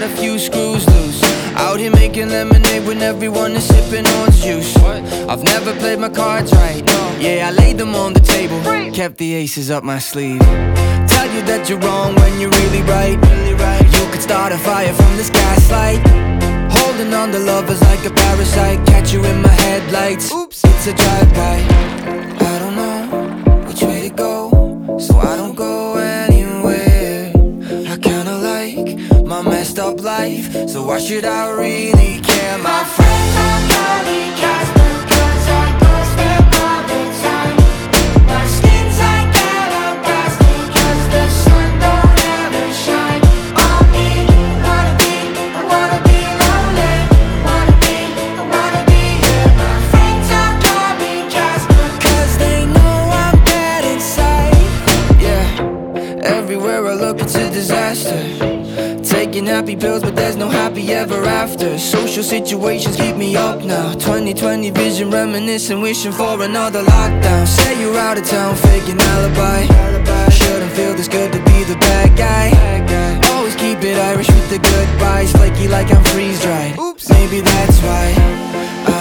a few screws loose. Out here making lemonade when everyone is sipping orange juice. I've never played my cards right, no. Yeah, I laid them on the table, kept the aces up my sleeve. Tell you that you're wrong when you're really right. You could start a fire from this gaslight. Holding on to lovers like a parasite. Catch you in my headlights. Oops, it's a drive-by. I don't know which way to go, so I don't go anywhere. I kinda like my messed up life, so why should I really care? My friends are calling Casper, cause I post them all the time. My skin's like alabaster, cause the sun don't ever shine on me. I wanna be lonely. I wanna be here. My friends are calling Casper, cause they know I'm dead inside. Yeah, everywhere I look it's a disaster. Taking happy pills, but there's no happy ever after. Social situations keep me up now. 2020 vision, reminiscing, wishing for another lockdown. Say you're out of town, faking alibi. Shouldn't feel this good to be the bad guy. Always keep it Irish with the goodbyes, flaky like I'm freeze dried. Oops, maybe that's why